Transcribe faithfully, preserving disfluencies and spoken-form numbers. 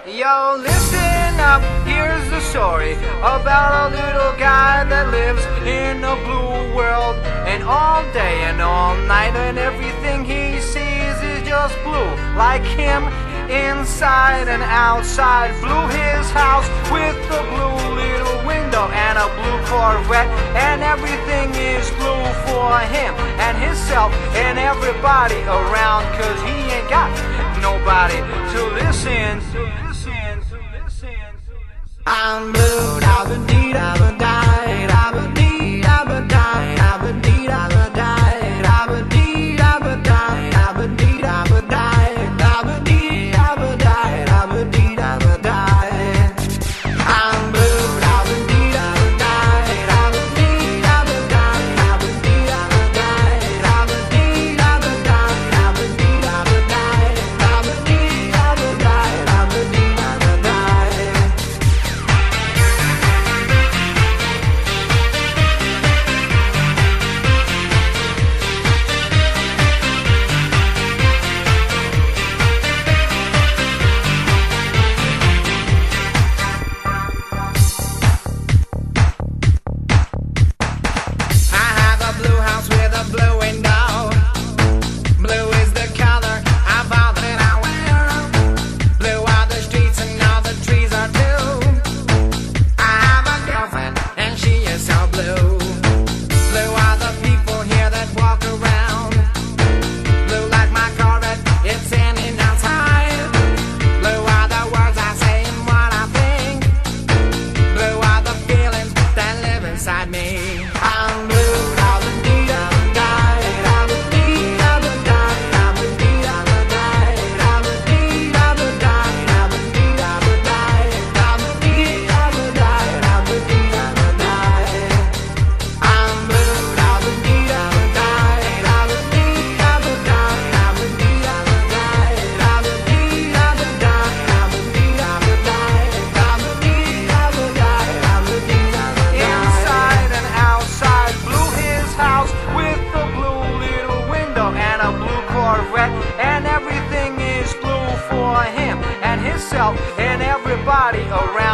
Yo, listen up, here's the story about a little guy that lives in a blue world. And all day and all night and everything he sees is just blue. Like him, inside and outside. Blue his house with a blue little window and a blue Corvette. And everything is blue for him and himself and everybody around. Cause he ain't got nobody to listen to. I'm blue, I've been deed, I've been died, I've been deed, I've been died, I've been deed, I've been died, I've been deed, I've been died, I've been deed, I've been died, I've been deed, I've been died, I've been deed, I've been died. I'm blue, I've been deed, I've been died, I've been deed, I've been died, I've been deed, I've been died, I've been deed, I've been died, I've been deed, I've been died, I've been deed, I've been died, I've been deed, I've been died. And everything is blue for him and himself and everybody around.